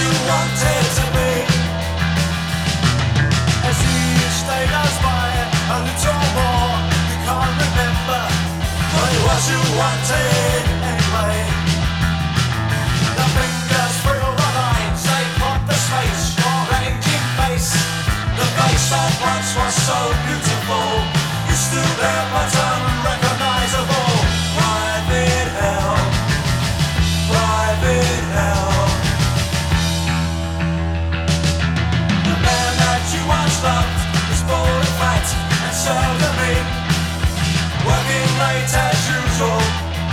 you wanted to be. As each day goes by, a little more you can't remember what it was you wanted anyway. The fingers through the lines, they plot the space, your aging face. The face that once was so beautiful, you still there but unrecognizable. Private hell, private hell. The man that you once loved is bold and fat and seldom in, working late as usual.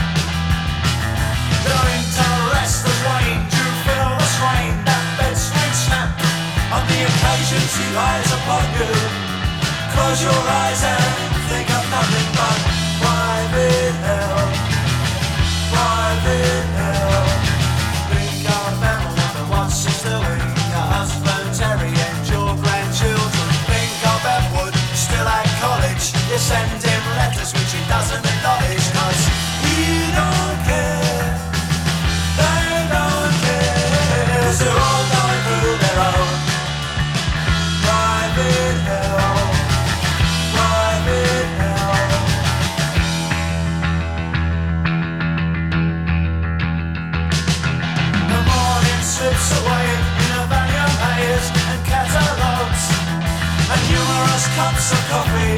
Your interest has waned, you feel the strain, that bed swing snap on the occasions he lies upon you. Close your eyes and think of nothing but private hell, private hell. Think of family and what she's doing, your husband Terry and your grandchildren. Think of Edward, still at college, you send him letters which he doesn't acknowledge, 'cause he don't care, they don't care, 'cause they're all going through their own private hell, private hell. The morning slips away in a valley of haze and catalogues and numerous cups of coffee.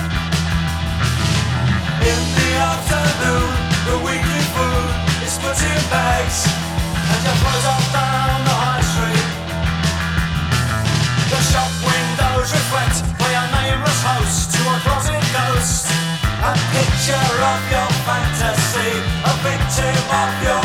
In the afternoon, the weekly food is put in bags and you float off down the high street. The shop windows reflect by a nameless host to a closet ghost. A picture of your fantasy, a victim of your